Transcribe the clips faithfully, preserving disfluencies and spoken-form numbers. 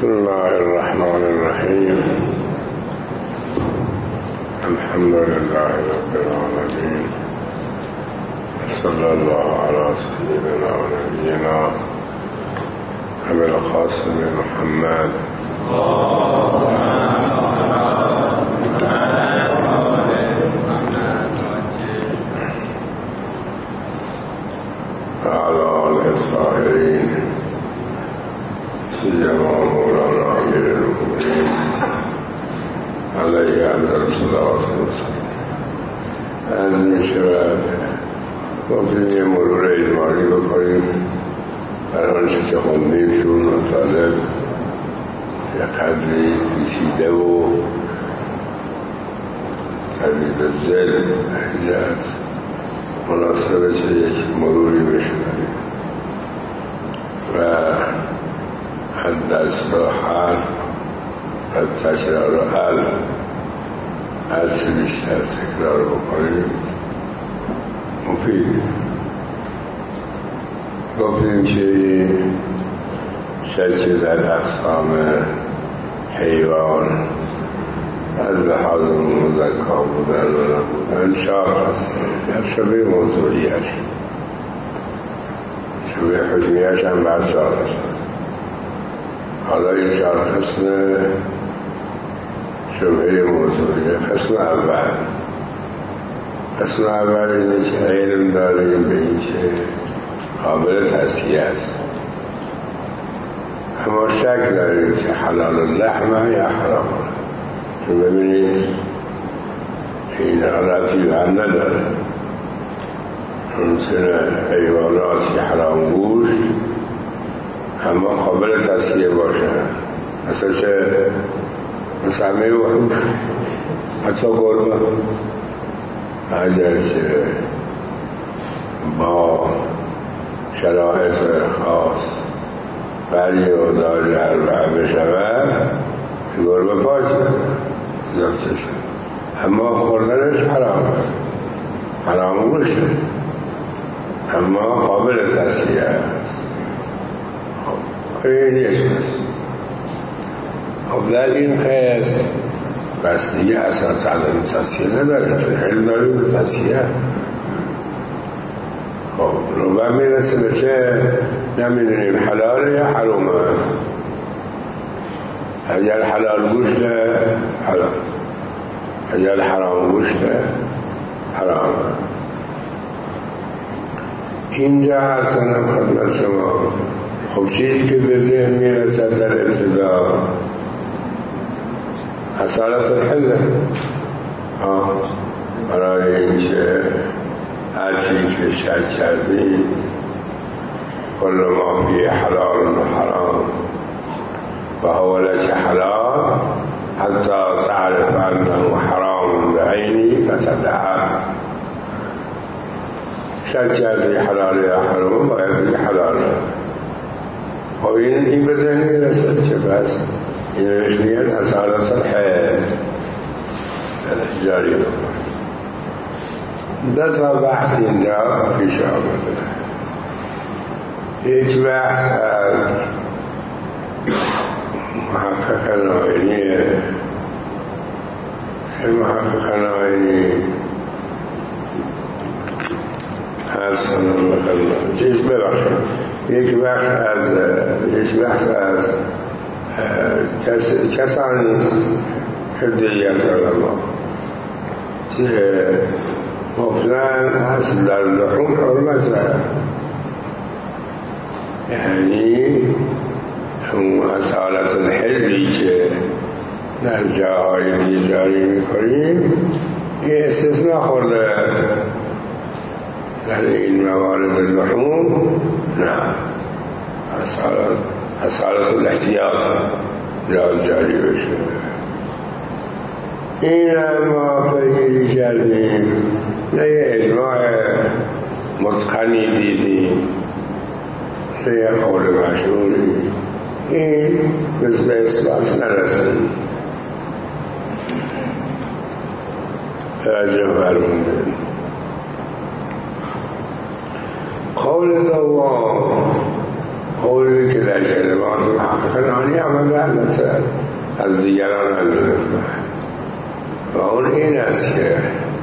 بسم الله الرحمن الرحيم. الحمد لله رب العالمين، صلى الله على سيدنا ونبينا أبي القاسم محمد وعلى آله الطاهرين، سيما مولانا أمير المؤمنين عليه أفضل الصلاة والسلام. از می شود گفتیم یه مرور اجمالی بکنیم برای آنچه که خوندیم چون مطالب یه قدری پیچیده و طبیب ذل اهلیت مناسبه چه یک مروری بشنویم و از دست و حرف از تکرار و حل هرچی بیشتر تکرار بکنیم مفید. گفتیم که شک در اقسام حیوان از لحاظ مزکا بودن و نبودن چهار قسم در شبه موضوعیش، شبه حکمیش هم بر چهار قسم. حالا این چهار قسم شبه موضوعی. قسم اول قسم اول اینه که علم داریم به این که قابل تصحیح است، اما شک داریم که حلال اللحمه یا حرام. چون ببینید این ربطی به هم نداره. ممکنه حیوانات که حرام گوشت اما قابل تصحیح باشن، مثل چه؟ مثل همه وحوش، حتی گربه، اگر که با شرایط خاص بری و داری اربعه بشود گربه پاک زبطه شد، اما خوردنش حرام حرام گوشته، اما قابل تصحیح است. این یک است. خب در این قیس بس دیگه اصلا تعلیم تصحیح نداره، چون علم داریم به تصحیح. خب رو به میرسه به چه؟ نمیدونیم حلاله یا حرامه. اگر حلال گوشته حلال، اگر حرام گوشته حرام. اینجا عرض کنم خدمت شما، خب چیزی که به ذهن میرسد در ابتدا اصالت الحل، برای اینکه هر چیزی که شک کردی کل ما فی حلال و حرام و هو لک حلال حتی تعرف انه حرام بعینی فتدعه. شک کردی حلال یا حرام باید بگی حلال. خب این این به ذهن میرسد که بس این روش میگن اصالت الحل جاری بکن. دو تا بحث اینجا پیش آمده. یک بحث از محقق نائینی که محقق نائینی از سنم بخدمت چیز ببخشم یک بحث از یک بحث از کس کسانی است که دیگر علما که گفتن اصل در لحوم حرمت، یعنی اون اصالت الحلی که در جاهای دیگه جاری میکنیم این استثناء خورده، در این موارد اللحوم نه، اصالت اصالت الاحتیاط را جاری بشه. این ما پیگیری کردیم، نه یه اجماع متقنی دیدیم، نه یه قول مشهوری، این مثل به اثبات نرسید. توجه فرمونده. قول دوام قولی که در کلمات محقق نانی عمل البته از دیگران هم گرفتن و اون این است که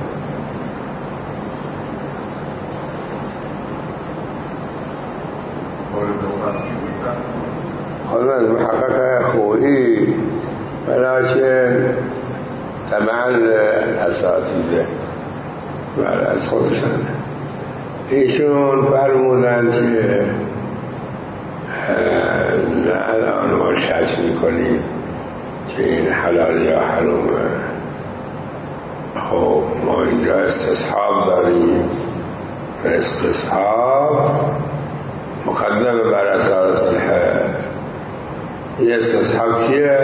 حالا از محقق خویی ولیکن طبعا اساتیده و از خودشان ایشون فرمودن که الان ما شک میکنیم که این حلال یا حرامه. خب ما اینجا استصحاب داریم، استصحاب مقدم بر اصالت الحل. یه استصحاب کیه؟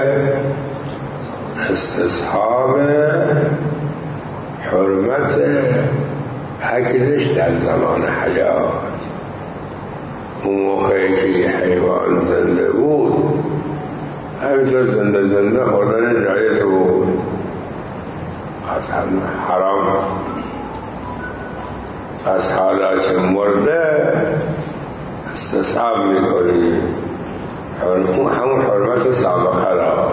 استصحاب حرمت اکلش در زمان حیات. اون موقعی که یه حیوان زنده بود همینطور زنده زنده خوردن جایز بود، قطعا حرام. پس حالا که مرده استصحاب میکنی همون حرمت سابقه را.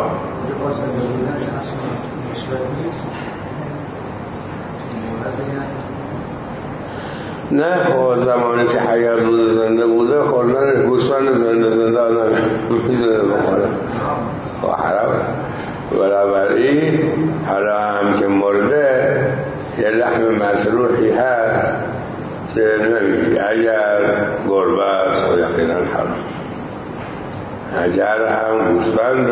نه خب زمانی که حیات بوده زنده بوده خوردن گوسفند زنده زنده آدم میزنه بخوره و حرام. بنابراین حالا هم که مرده یه لحم مسروحی هست که نمیگی اگر گربه است و یقینا حرام، اگر هم گوسفند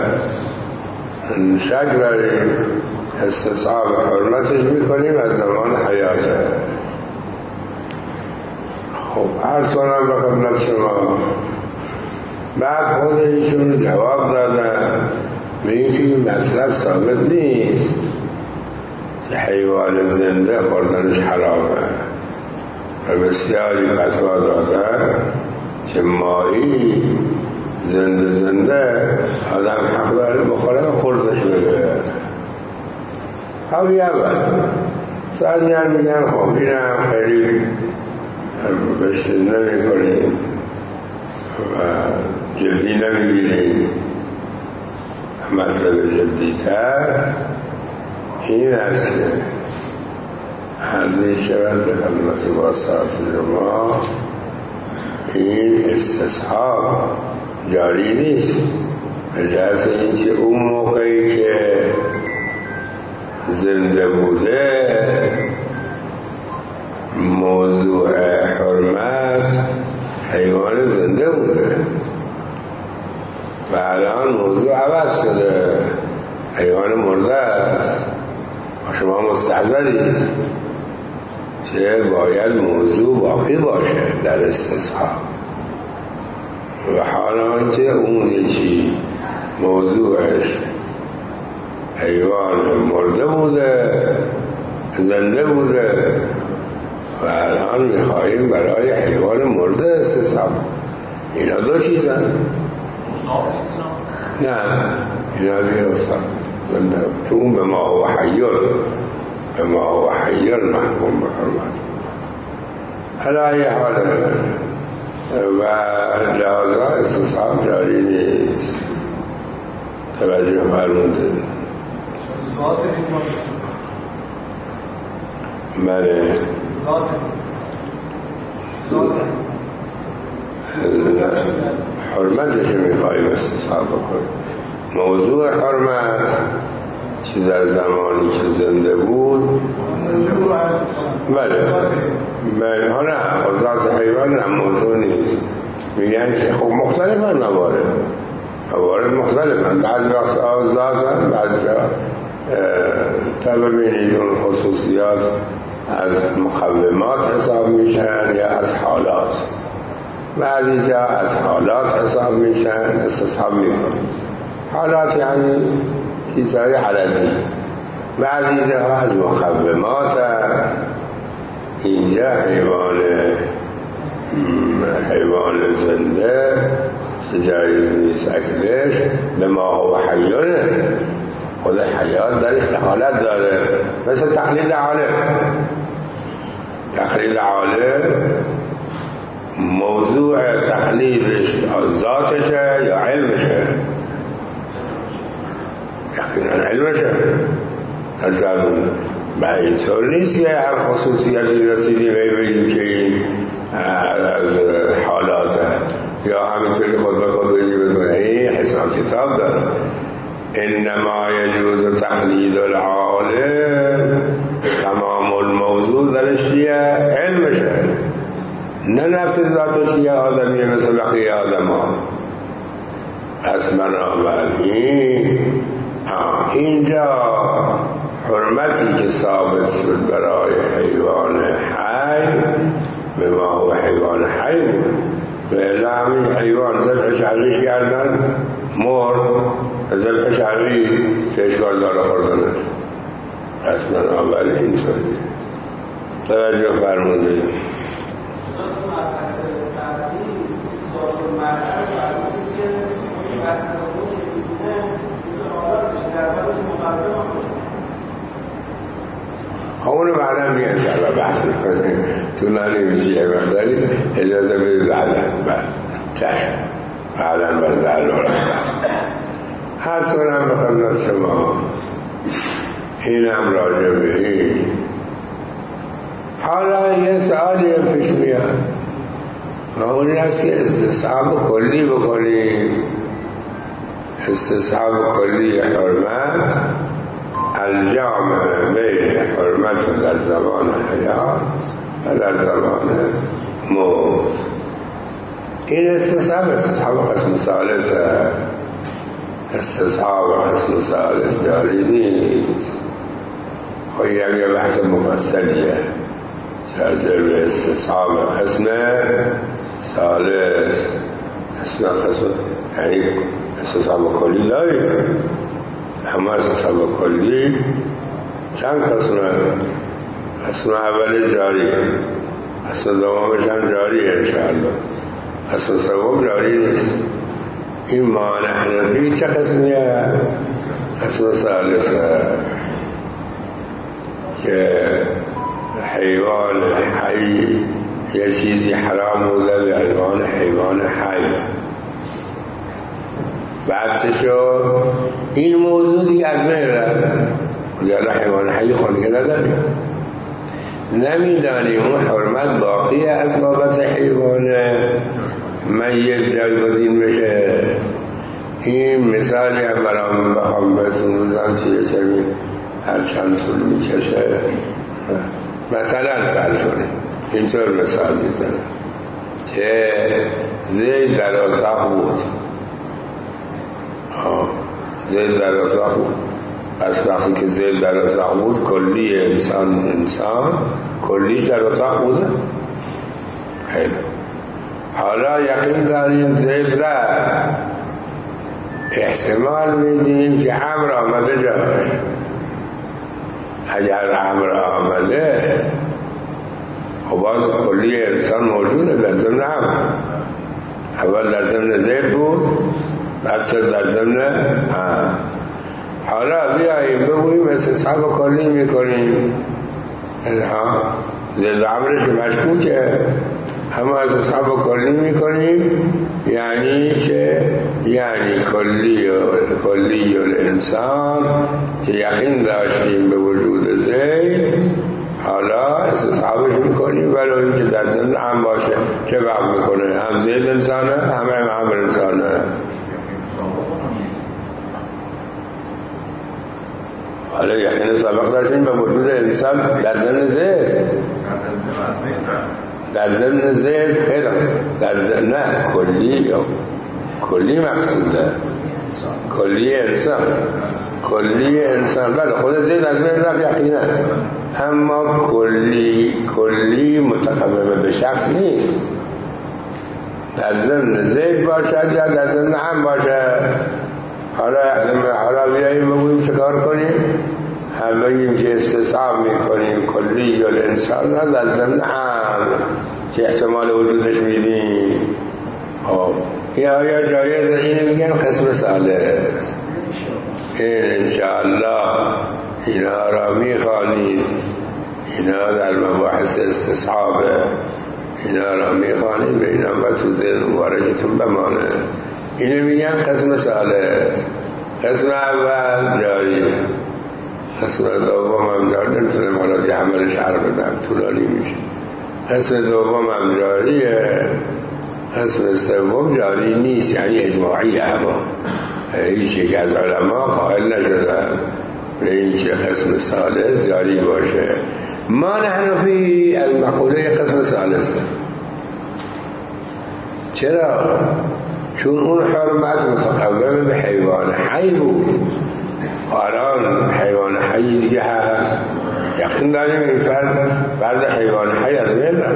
شک داریم استصحاب حرمتش میکنیم از زمان حیاته. خب عرض کنم به خدمت شما بعد خود ایشون جواب دادن به اینکه این مطلب ثابت نیست که حیوان زنده خوردنش حرامه و بسیاری فتوا دادن که ماهی زنده زنده آدم حق داره بخوره و خورزش بده. حالی اول سازیان میگن خب این هم خیلی بشت نمی کنیم و جدی نمیگیریم. مطلب جدیتر این است که عرضی شود به خدمت واسطه ما این استصحاب جاری نیست به جهت اینکه اون موقعی که زنده بوده موضوع حرمت حیوان زنده بوده و الان موضوع عوض شده، حیوان مرده است و شما مستحضرید که باید موضوع باقی باشه در استصحاب. و حالا که اون یکی موضوعش حیوان مرده بوده زنده بوده و الان میخواییم برای حیوان مرده استصحاب. اینا دو چیزن؟ نه اینا بیاستن زنده چون به ما هو حیل به ما هو حیل محکوم به حرمت علایه حال و لحاظا استصحاب جاری نیست. توجه فرمونده ذات حیوان استصحاب بله ذات ذات حرمتش میخواییم استصحاب بکنیم. موضوع حرمت که در زمانی که زنده بود بله بله ها نه ذات حیوان هم موضوع نیست. میگن که خب مختلفن موارد موارد مختلفن بعضی وقت ذات هم بعضی جا تا ببینید اون خصوصیات از مقومات حساب میشن یا از حالات. بعضی جا از حالات حساب میشن استصحاب میکنن. حالات یعنی چیزهای عرضی. بعضی جا از مقومات اینجا حیوان حیوان زنده جایز نیست اکلش به ما هو حیونه. خود حیات درش حالت داره مثل تقلید عالم. تقلید عالم موضوع تقلیدش ذاتشه یا علمشه؟ یقینا علمشه. و اینطور نیست که هر خصوصیتی رسیدیم بگیم که این از حالاته یا همینطوری خود به خود بگیم این حساب کتاب داره. انما یجوز تقلید العالم، تمام الموضوع درش چیه؟ علمشه، نه نفس ذاتش یه آدمیه مثل بقیه آدم ها. پس بنابراین اینجا حرمتی که ثابت شد برای حیوان حی به ما هو حیوان حی بود و اعلامی حیوان ذبح شرعیش کردن مرد، ذبح شرعی که اشکال داره خوردنش. پس بنابراین اینطوری توجه فرمودید. همونو بعدا میگه انشاءالله بحث میکنیم، طولانی میشه یه مقداری، اجازه بدید بعدا چشم بعدا برد در حالا بحث. هر سورم بخواهد شما اینم راجع به این. حالا یه سوالی هم پیش میاد و اون این هست که استصحاب کلی بکنیم. استصحاب کلی حرمت الجامع بین حرمت در زمان حیات و در زمان موت. این استصحاب استصحاب قسم ثالث، استصحاب قسم ثالث جاری نیست. خواهی یه بحث مفصلیه در به استصحاب قسم ثالث. اسم قسم یعنی استصحاب کلی داریم، اما استصحاب کلی چند قسمه؟ قسم اول جاریه، قسم دومش هم جاریه انشاءالله، قسم سوم جاری نیست. این معنی حنفی چه قسمیه؟ قسم ثالثه که حیوان حی یه چیزی حرام بوده به عنوان حیوان حی. بعدش شد این موضوع دیگه از میره دیگه حیوان حی خونگه نداریم، نمیدانیم اون حرمت باقی از بابت حیوان میت جایگزین بشه. این مثالی هم برام بخوام بهتون بزنم چیه چمی هر چند طول میکشه. مثلا فرض کنید اینطور مثال میزنم که زید در اتاق بود، زید در اتاق بود. پس وقتی که زید در اتاق بود کلی انسان انسان کلیش در اتاق بوده. خیلی حالا یقین داریم زید را احتمال میدیم که امر آمده جاش. اگر امر آمده خب باز کلی انسان موجوده در ضمن امر. اول در ضمن زید بود، بعد شد در ضمن حالا بیاییم بگوییم استصحاب کلی میکنیم. زید امرش مشکوکه، همه استصحاب کلی میکنیم، یعنی که یعنی کلی و کلی الانسان که یقین داشتیم به وجود زید، حالا استصحابش میکنیم ولو اینکه در ضمن هم باشه. چه وقت میکنه؟ هم زید انسانه همه هم هم انسانه. حالا یقین سابق داشتیم به وجود انسان در ضمن زید، در ضمن زید خیلی در ضمن نه کلی کلی مقصوده، کلی انسان کلی انسان. بله خود زید از بین رفت یقینا، اما کلی کلی متقبل به شخص نیست. در ضمن زید باشد یا در ضمن هم باشد. حالا حالا بیاییم بگوییم چه کار کنیم؟ هم بگیم که استصحاب میکنیم کلی الانسان را در ضمن هم که احتمال وجودش میدیم. خب این آیا جایزه؟ اینو میگن قسم ثالث. این انشاءالله اینا را میخوانید، اینا در مباحث استصحاب اینا را میخوانید و اینا باید تو ذهن مبارکتون بمانه. اینو میگن قسم ثالث. قسم اول جاری، قسم دوم هم جاری. نمیتونم حالا یه همه شعر بدم، طولانی میشه. قسم دوم هم جاریه، قسم سوم جاری نیست، یعنی اجماعیه. اما هیچ یک از علما قائل نشدن به اینکه قسم ثالث جاری باشه. ما نحنفی از مقوله قسم ثالثه. چرا؟ چون اون حرمت متقوم به حیوان حی بود، الان حیوان حی دیگه هست. یقین داریم این فرد فرد حیوان حی از بین رفت،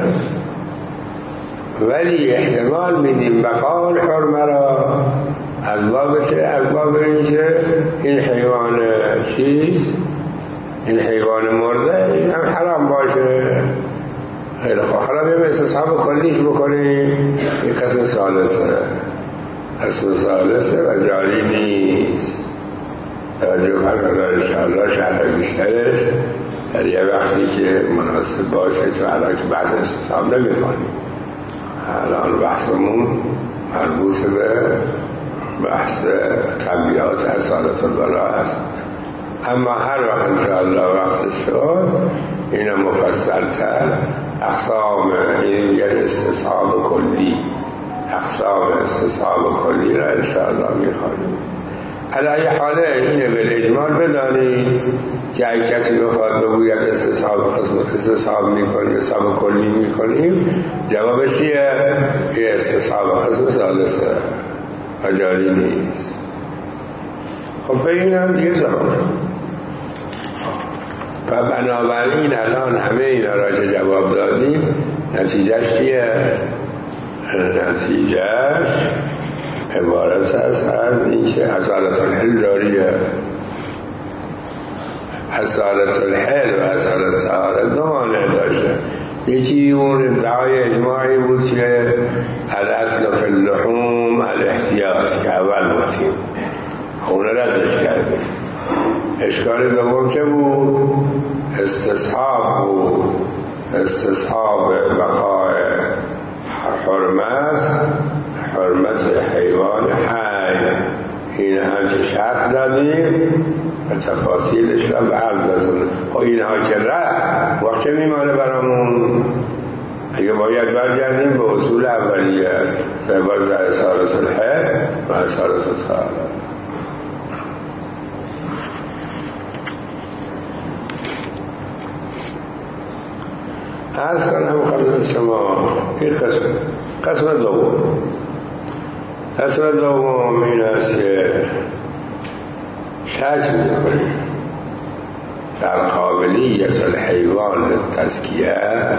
ولی احتمال میدیم بقای حرمه را از باب چه؟ از باب اینکه این حیوان چیز، این حیوان مرده این هم حرام باشه. خیلی خوب، حالا بیم استصحاب کلیش بکنیم. این قسم ثالثه، قسم ثالثه و جاری نیست. توجه فرمایید انشاءالله شرح بیشترش در یه وقتی که مناسب باشه، چون الان که بحث استصحاب نمی‌خوانیم. الان بحثمون مربوط به بحث تنبیهات اصالت البلا هست. اما هر وقت انشاءالله وقت شد اینا مفصل‌تر اقسام این میگن استصحاب کلی، اقسام استصحاب کلی را انشاءالله میخوانیم. علی حاله اینه بالاجمال بدانید که اگه کسی بخواد بگوید استصحاب قسم استصحاب میکنیم، استصحاب کلی میکنیم، جوابش چیه؟ که استصحاب قسم ثالثه و جاری نیست. خب به این هم دیگه زمان و بنابراین الان همه اینا را که جواب دادیم نتیجهش چیه؟ نتیجهش عبارت است از این که اصالت الحل جاریه. اصالت الحل و اصالت طهارت دو مانع داشته. یکی اون ادعای اجماعی بود که الاصل فی اللحوم الاحتیاط که اول گفتیم، اون ردش کردیم. اشکال دوم چه بود؟ استصحاب بود، استصحاب بقای حرمت حرمت حیوان حی. این هم که شرط دادیم و تفاصیلش را به عرض بزنیم. خب اینها که رد وقت میمانه برامون؟ اگه باید برگردیم به اصول اولیه به باز اصالت الحل و اصالت الطهارت. عرض کنم خدمت شما این قسم قسم دوم قسم دوم این است که شک می‌کنیم در قابلیت الحیوان للتزکیه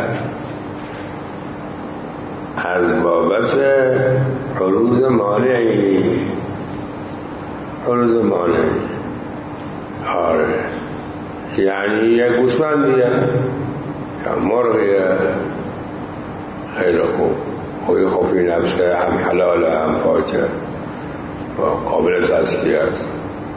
از بابت عروض مانعی عروض مانعی آره، یعنی یک گوسفندیه یا مرغیه خیلی خوب، خوی خوفی نفسه، هم حلاله هم پاکه و قابل تزکیه است.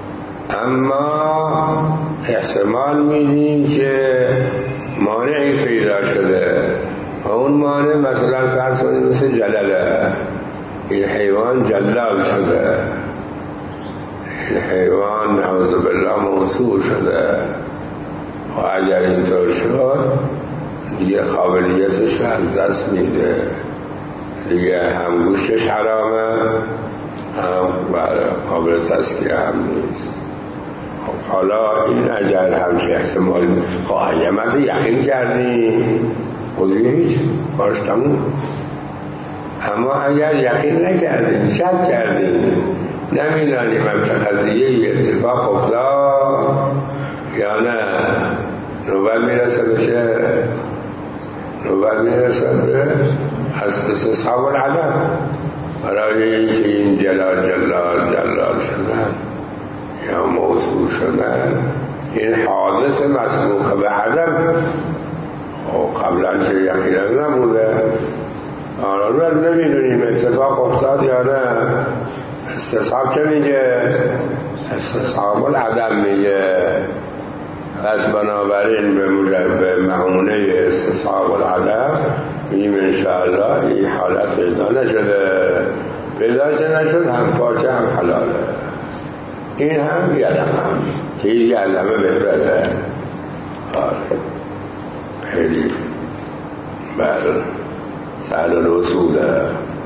اما احتمال میدیم که مانعی پیدا شده و اون مانع مثلا فرض کنید مثل جلاله، این حیوان جلال شده، این حیوان نعوذ بالله موسوع شده و اگر اینطور شد دیگه قابلیتش رو از دست میده، دیگه هم گوشتش حرامه هم قابل تزکیه هم نیست. خب حالا این اگر همچه احتمال قایمت یقین کردیم خودی هیچ بارش تموم. اما اگر یقین نکردیم شک کردیم نمیدانیم همچه قضیه اتفاق افتاد یا نه، نوبت میرسه بشه نوبت میرسه به از استصحاب العدم برای اینکه این جلال جلال جلال شدن یا موضوع شدن این حادث مسبوق به عدم و قبلا که یقینا نبوده. آنها نمیدونیم اتفاق افتاد یا نه. استصحاب چه میگه؟ استصحاب العدم میگه. پس بنابراین به معونه استصحاب العدم میگیم انشاءالله این حالت پیدا نشده، پیدا چه نشد هم پاچه هم حلاله. این هم یلم هم که این یلمه بهتره. آره خیلی بر سهل الوصوله.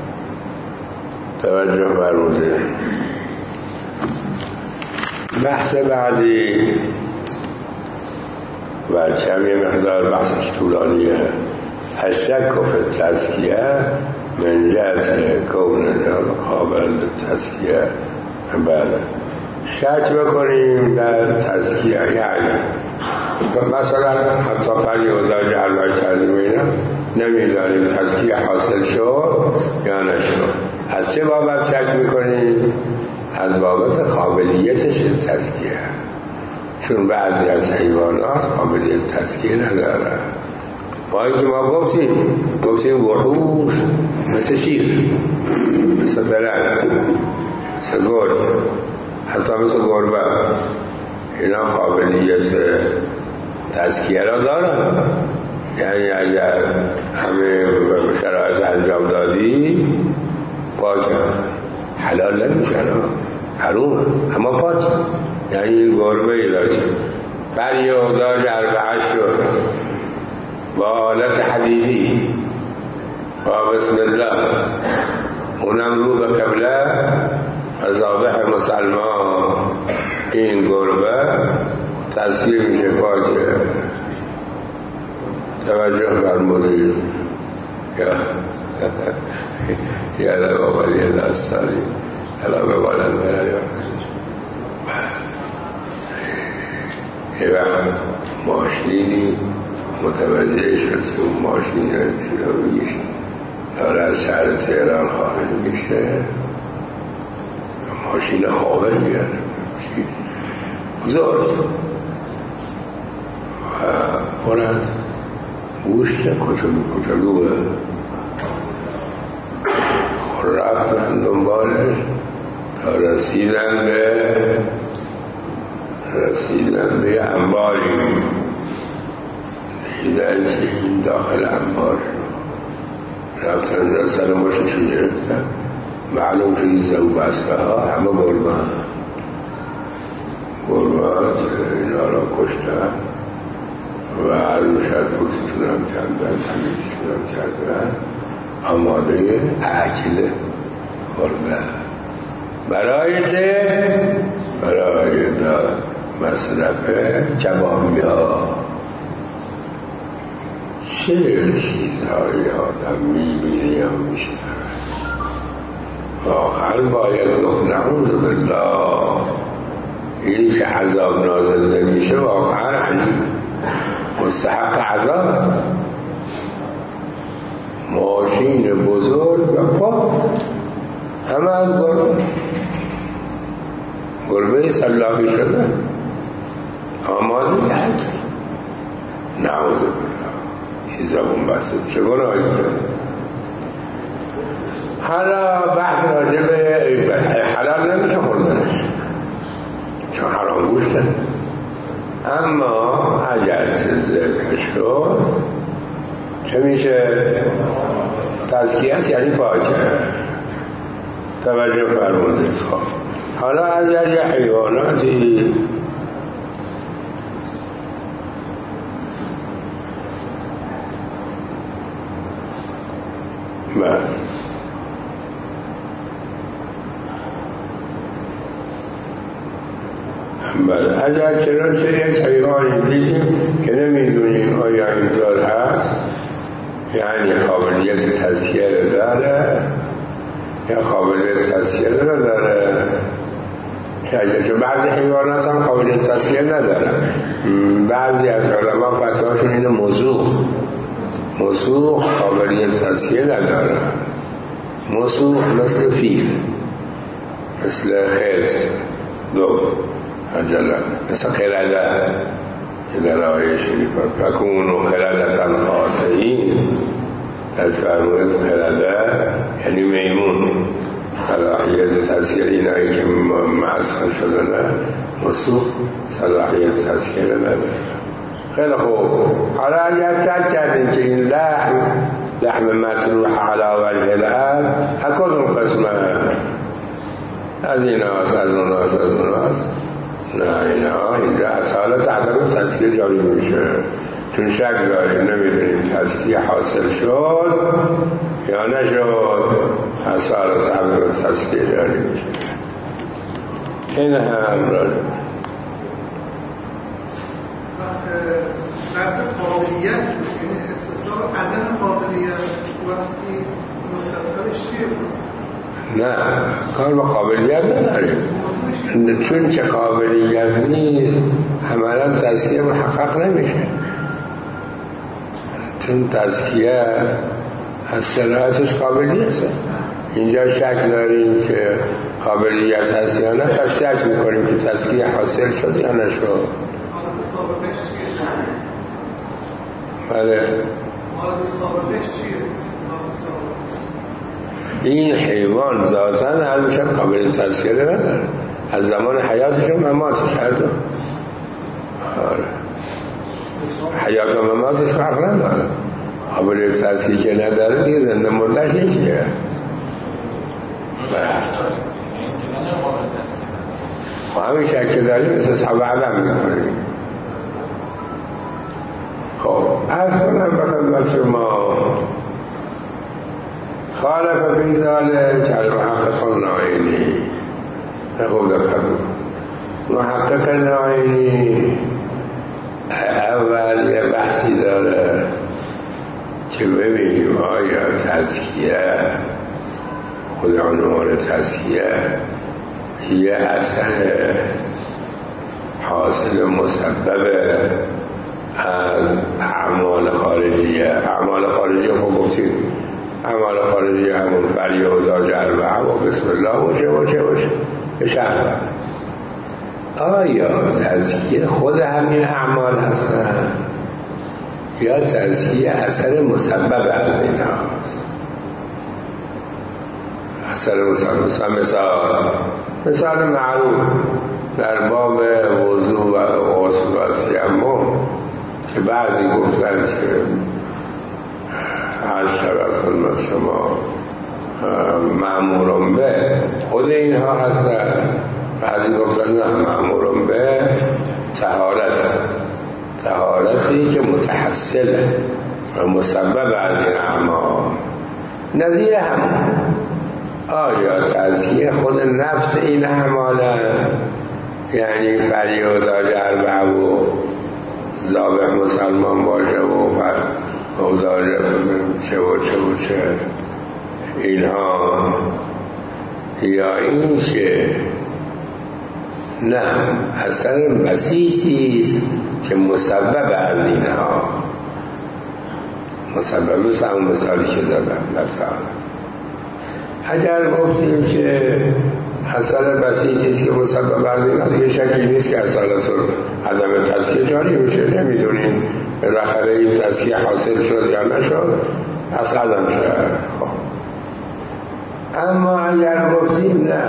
توجه فرموده. بحث بعدی و کمی مقدار بحثش طولانیه. الشک فی التزکیه من جهت کون قابل للتزکیه. بله شک بکنیم در تزکیه، یعنی مثلا حتی فریادا جلوه کردیم اینا نمیدانیم تزکیه حاصل شد یا نشد. از چه بابت شک میکنیم؟ از بابت قابلیتش تزکیه، چون بعضی از حیوانات قابلیت تزکیه نداره. با اینکه ما گفتیم گفتیم وحوش مثل شیر، مثل برنگ، مثل گرگ، حتی مثل گربه، اینا قابلیت تزکیه را دارن. یعنی اگر همه شرایط انجام دادی پاک حلال نمیشن، حروم اما پاک. یعنی این گربه ایلاجه فریادا جربه شد با آلت حدیدی با بسم الله، اونم رو به قبله و ذابح مسلمان، این گربه تزکیه میشه، پاکه. توجه فرمودید یا یادم آمد یه دستانی الان به بالن برای یه وقت ماشینی متوجه شد که اون ماشین رو بگیش داره از شهر تهران خارج میشه، ماشین خواهر میاره بزرگ و پر از گوشت کچلو کچلوه. رفتن دنبالش تا رسیدن به رسیدن به انباری، دیدن که این داخل انبار رفتن رسل ماشش گرفتن. معلوم فی زو بسته ها همه گربه گربه اینا را کشتن و عروشت پوکسشون هم کردن، تمیزشون هم کردن، آماده اکل گربه برای چه؟ برای دا مصرف کبابی ها. چه چیزهایی آدم میبینی یا میشه آخر باید نعوذ بالله این که عذاب نازل نمیشه واقعا عجیب مستحق عذاب. ماشین بزرگ و پاک همه از گربه گربه سلاحی شده آماده هست. نعوذ بالله این زبون بسته چه گناهی کرد. حالا بحث راجع به حلال نمیشه خوردنش چون حرام گوشته، اما اگر چه ذبح شد چه میشه؟ تزکیه است، یعنی پاکه. توجه فرمودید. خب حالا از یه حیواناتی من بله اگر چنانچه یک حیوانی دیدیم که نمیدونیم آیا اینطور هست، یعنی قابلیت تزکیه داره یا قابلیت تزکیه نداره، چون بعضی حیوانات هم قابلیت تزکیه نداره. بعضی از علما فتواشون اینه موضوع موضوع قابلیت تزکیه نداره. موضوع مثل فیل، مثل خرس، دو عجله، مثل قلده که در آیه شریف فکون و قلدتن خاصهین در فرمویت قلده یعنی میمون. صلاحیت تزکیه اینایی که مسخ شدنه موضوع صلاحیت تزکیه نداره. خیلی خوب. حالا اگر شک کردیم که این لحم لحم مطروح علی وجه الارض هر کدوم قسمه از این هاست از اون هاست از اون هاست نه اینا اینجا اصالت عدم تزکیه جاری میشه چون شک داریم نمیدونیم تزکیه حاصل شد یا نشد اصالت عدم تزکیه جاری میشه این هم را بحث قابلیت یعنی استثار عدم قابلیت وقتی مستصغرش چیه؟ نه کار با قابلیت نداره چون که قابلیت نیست عملا تزکیه محقق نمیشه چون تزکیه از صلاحیتش قابلیته اینجا شک داریم که قابلیت هست یا نه پس شک میکنیم که تزکیه حاصل شد یا نشد بله این حیوان ذاتاً همیشه قابل تذکره نداره از زمان حیاتش و مماتش هر دو حیات و مماتش فرق نداره قابل تذکره که نداره دیگه زنده مردش نکیه و همین شکل داریم مثل صحبه عدم میکنیم خب عرض کنم بخدمت شما خالف فی ذلک المحقق الناینی خوب دقت محقق ناینی اول یه بحثی داره که ببینیم آیا تزکیه خود عنوان تزکیه یه اثر حاصل مسبب از اعمال خارجیه اعمال خارجیه خب گفتیم اعمال خارجیه همون فریاد و جلوه و بسم الله باشه باشه باشه به شرط آیا تزکیه خود همین اعمال هستن یا تزکیه اثر مسبب از این هست اثر مسبب مثال مثال مثال معروف در باب وضوء و غسل و تیمم که بعضی گفتن که هر شب از خدمت شما مأمورم به خود اینها هستن بعضی گفتن نه مأمورم به طهارت طهارتی که متحصله و مسبب از این اعمال نظیر هم آیا تزکیه خود نفس این اعماله یعنی فریاد جربه و ذابح مسلمان باشه و اوزار چه و چه و چه اینها یا این که نه اثر بسیطی که مسبب از اینها مسبب است همون مثالی که دادم در سعادت اگر گفتیم که اثر بسیطی است که مسبب از اینها دیگه شکی نیست که اثرات عدم تزکیه جاری میشه نمیدونیم بالاخره این تزکیه حاصل شد یا نشد اصلا عدم شد اما اگر گفتیم نه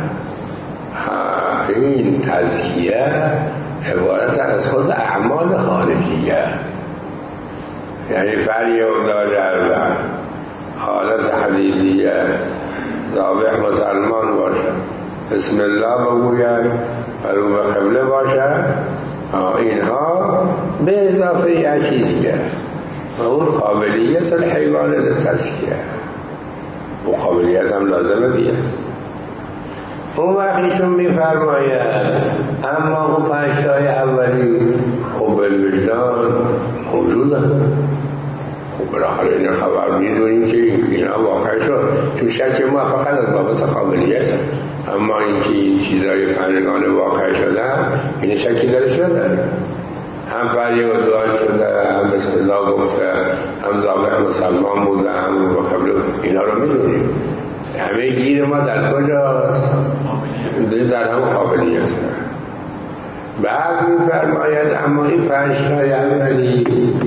این تزکیه عبارت از خود اعمال خارجیه یعنی فریاد جلوه حالت حدیدیه ذابح مسلمان باشه بسم الله بگوید و رو به قبله باشه اینها به اضافه یکی دیگه و اون قابلیت الحیوان للتزکیه و قابلیت هم لازمه دیگه اون وقتیشون میفرماید اما اون پنجتای اولی خب بالوجدان موجودن خب بالاخره این خبر میدونیم که اینا واقع شد تو شک ما فقط از بابت قابلیت اما اینکه این چیزای پنجگانه واقع شدن این شکی داره شده هم فریاد دعا شده هم بسم الله گفته هم ذابح مسلمان بوده هم با قبل اینا رو میدونیم همه گیر ما در کجاست؟ در همون قابلیت بعد میفرماید اما این پنجتای اولی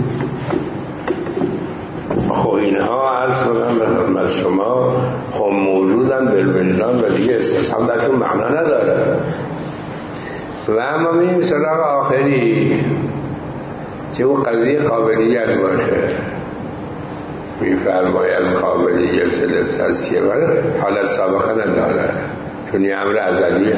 خب اینها عرض کنم به خدمت شما خب موجودن بالوجدان و دیگه استثناء درشون معنا نداره و اما میریم سراغ آخری که او قضیه قابلیت باشه میفرماید قابلیت للتزکیه ولی حالت سابقه نداره، چون یه امر ازلیه.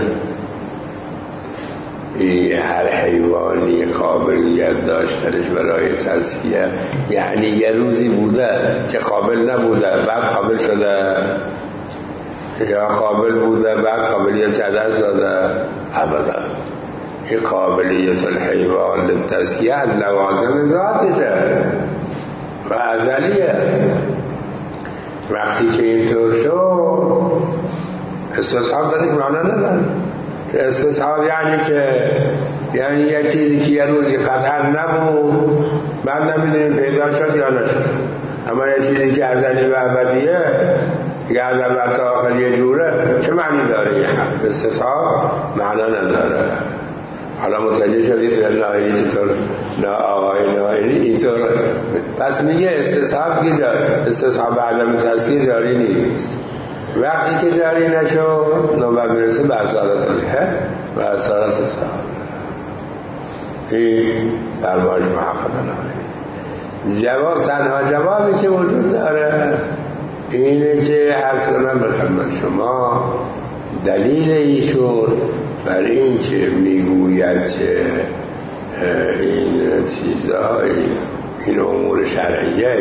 این هر حیوانی قابلیت داشتنش برای تزکیه، یعنی یه روزی بوده که قابل نبوده بعد قابل شده، یا قابل بوده بعد قابلیت عدس داده؟ ابدا. این قابلیت الحیوان للتزکیه از لوازم ذاتشه و ازلیه. وقتی که اینطور شد استصحاب داره که معنا نداره. استصحاب یعنی که یعنی یه چیزی که یه روزی قطعا نبود بعد نمیدونیم پیدا شد یا نشد، اما یه چیزی که ازلی و ابدیه که از اول تا آخر یه جوره، چه معنی داره یه حق؟ استصحاب معنا نداره. حالا متوجه شدید در نائینی چطور؟ نه آقای نائینی اینطور پس میگه استصحاب که جاری، استصحاب عدم تزکیه جاری نیست. وقتی که جاری نشد نوبت میرسه به اثار صالحه و اثار صالحه. این فرمایش محقق نائینی. جواب تنها جوابی که وجود داره اینه که عرض کنم به خدمت شما دلیل ایشون بر این که میگوید که این چیزها این, این امور شرعیه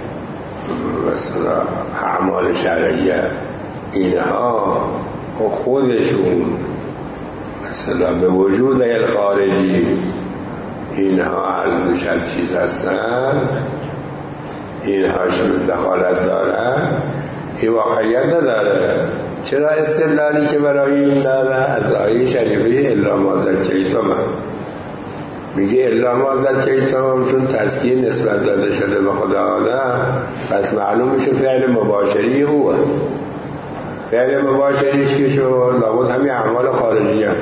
مثلا اعمال شرعیه اینها خودشون مثلا به وجود الخارجی اینها از بشد چیز هستن، اینها شد دخالت دارن، این واقعیت نداره. چرا استدلالی که برای این داره از آیه شریفه الا ما زکیتم میگه الا ما زکیتم، چون تزکیه نسبت داده شده به خدا آدم پس معلوم میشه فعل مباشری اوه. فعل مباشریش که شد لابد همین اعمال خارجی هم.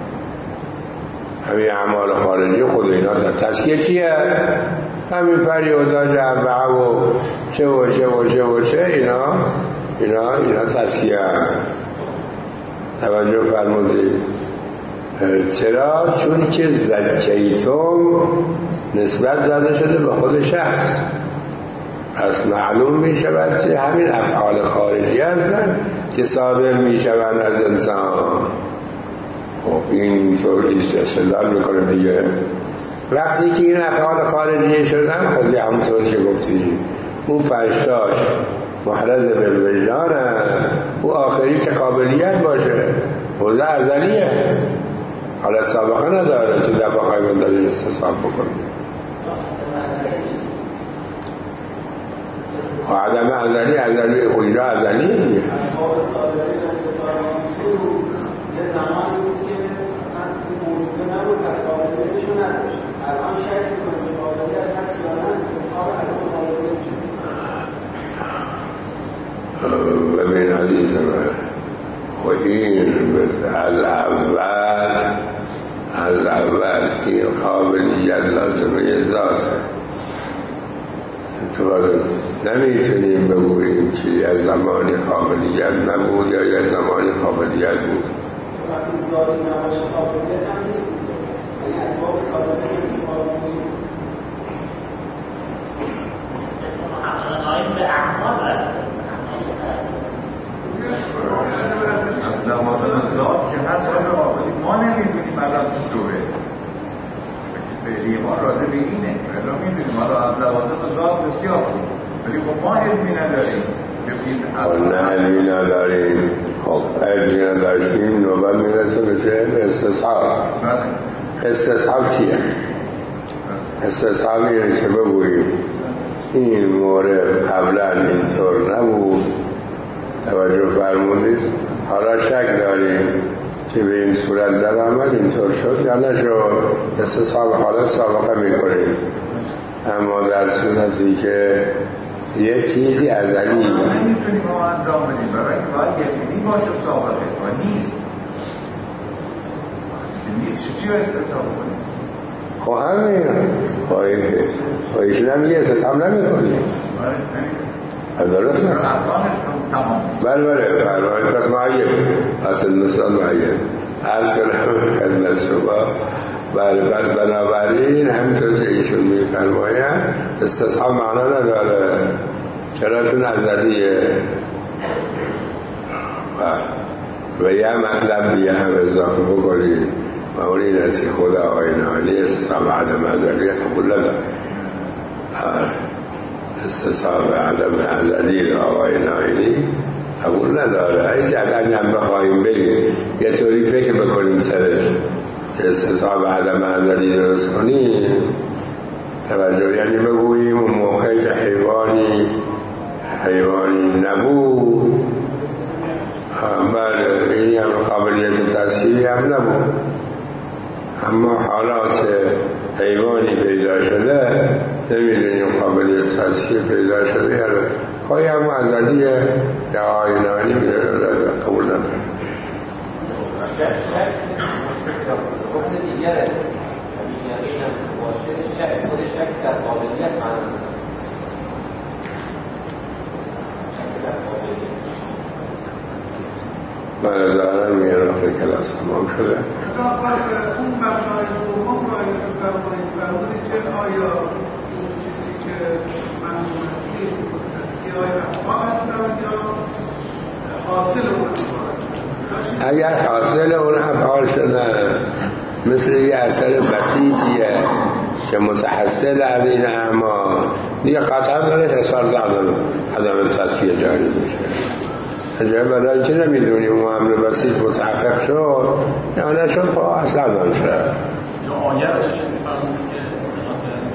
همین اعمال خارجی خود اینا تزکیه چیه؟ همین فریودا جربعه و چه و چه و چه و چه اینا اینا اینا تزکیه هم. توجه فرمودید؟ چرا؟ چون که زکیتم نسبت داده شده به خود شخص، پس معلوم می شود که همین افعال خارجی هستن که صادر می شوند از انسان. خب این اینطور استدلال میکنه دیگه. وقتی که این افعال خارجی شدن خودی همونطور که گفتیم اون پشتاش محرز به وجدانه، او آخری که قابلیت باشه حوزه ازلیه، حالا سابقه نداره که دفعه من داره استصحاب بکنه. و عدم ازلی ازلی خویرا ازلی دیگه. یه زمان بود که اصلا موجوده نبود از قابلیتشو نداشت، الان شاید میکنه که قابلیت هست یا نه استصحاب عدم قابلیتشو. ببین عزیز من و این از اول از اول این قابلیت لازمه ذاته. تو نمیتونیم بگوییم که یه زمانی قابلیت نبود یا یه زمانی قابلیت بود. وقتی ذاتی نباشه قابلیت هم نیست، یعنی از باب سابقه نمیتونیم همچنان به اعمال از زمان ذات که هست راجع قابلی ما نمیدونیم الان چطوره، فعلی ما راجع به اینه الان میدونیم حالا از لوازم ذات بسیار بود، ولی خب ما علمی نداریم نه علمی نداریم. خب علمی نداشتیم نوبت میرسه بشه استصحاب. استصحاب چیه؟ استصحاب یعنی که بگوییم این مورد قبلا اینطور نبود، توجه فرمودید، حالا شک داریم که به این صورت در عمل اینطور شد یا نشد، استصحاب حالا سابقه میکنیم. اما در صورتی که یه چیزی ازلی ما نمیتونیم ما انجام بدیم برای اینکه باید یقینی باشه سابقه و نیست نیست چی رو استصحاب کنیم؟ خب همین خواهیشون هم یه استصحاب نمی کنیم درست نه؟ بله بله بله پس معید اصل نسان معید عرض کنم خدمت شما. بله پس بنابراین همینطور که ایشون میفرماید استصحاب معنا نداره، چرا؟ چون ازلیه. و یه مطلب دیگه هم اضافه بکنید و اون این است که خود آقای نایینی استصحاب عدم ازلیت قبول نداره. استصحاب عدم ازلی آقای نایینی قبول نداره. این جدن هم بخواهیم بریم یه طوری فکر بکنیم سرش استصحاب عدم ازلی درست کنیم توجه، یعنی بگوییم اون موقع که حیوانی حیوانی نبود بله اینی هم قابلیت تصحیحی هم نبود، اما حالات حیوانی پیدا شده نمیدونیم قابلیت تصحیح پیدا شده یا خواهی هم ازلیه که آینانی قبول نداره. حکم دیگر است یقین هم باشه شک خود شک در قابلیت معنی من دارم میگه رفت کلاس تمام شده. اون مبنای دوم را اگه بفرمایید فرمودید که آیا این چیزی که منظور هستی هستی آیا افعال هستند یا حاصل اون افعال هستند؟ اگر حاصل اون افعال شدن مثل یه اثر بسیطیه که متحصل از این اعمال دیگه قطعا داره اثار زدن عدم تصحیح جاری میشه. اجازه برای که نمیدونیم اون امر بسیط متحقق شد یا نه شد خب اصلا دان شد. آیه رو داشتیم میفرمونیم که استناد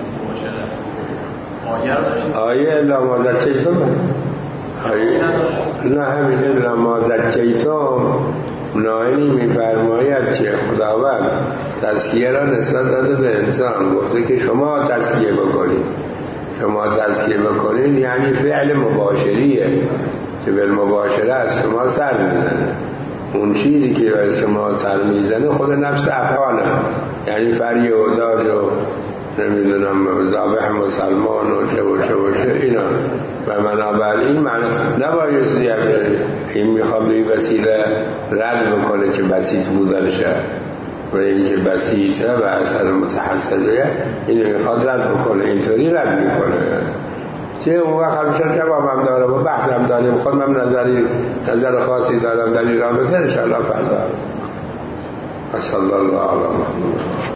باشه آیه رو داشتیم آیه الا ما زکیتم آیه نه همین الا ما زکیتم نایینی میفرماید که خداوند تزکیه را نسبت داده به انسان، گفته که شما تزکیه بکنید شما تزکیه بکنید یعنی فعل مباشریه که بالمباشره از شما سر میزنه. اون چیزی که از شما سر میزنه خود نفس افعاله، یعنی فری و داج و نمیدونم ذابح مسلمان و چه و چه و چه اینا و بنابراین معنی نبایستی این میخواد به این وسیله رد بکنه که بسیط بودنشه و این که بسیطه و اثر متحصله اینو میخواد رد بکنه، اینطوری رد میکنه که اون وقت همیشه جوابم داره و بحث هم داریم خود من نظری نظر خاصی دارم در این رابطه انشاءالله فردا. صلی الله علیه و